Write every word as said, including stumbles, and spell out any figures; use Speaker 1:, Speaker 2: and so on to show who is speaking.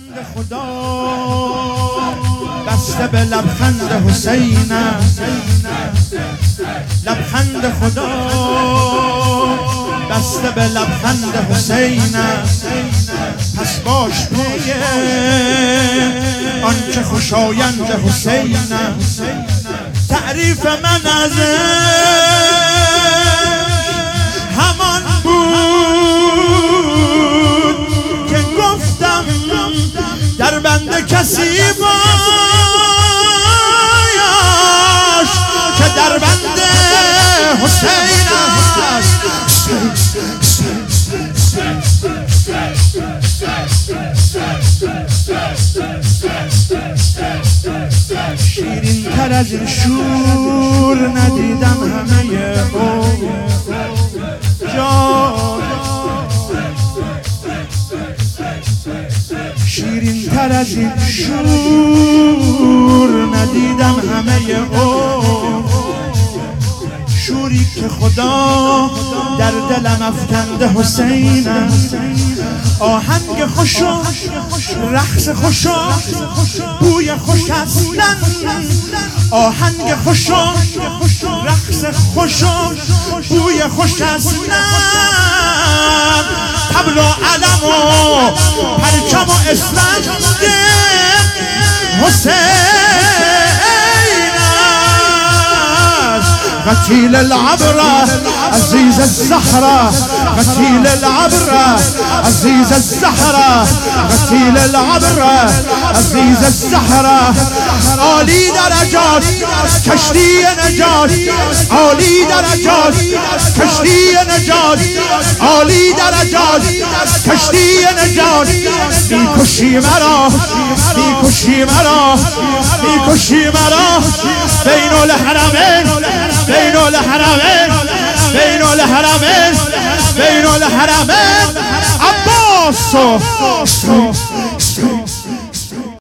Speaker 1: لبخند خدا بسته به لبخند حسین، لبخند خدا بسته به لبخند حسین. پس باش پی آنچه خوشایند حسین. تعریف من از همان بود که گفتم در بند کسی باش که در بند حسین است. شیرین تر از این شور ندیدم همه عمر جان، شیرین تر از این شور ندیدم همه عمر. شوری که خدا در دلم افکنده حسین است. آهنگ خوشا رقص خوشا بوی خوش هستن، آهنگ خوشا رقص خوشا بوی خوش هستن. طبل و علم و پرچم و اسفند حسین قتيل العبرة عزيز الزهرة، قتيل العبرة عزيز الزهرة، قتيل العبرة عزيز الزهرة. عالی درجات کشتی نجات، عالی درجات کشتی نجات، عالی درجات کشتی نجات. میکشی مرا میکشی مرا میکشی مرا بین الحرمین بین الحرمین بین الحرمین بین الحرمین. عباس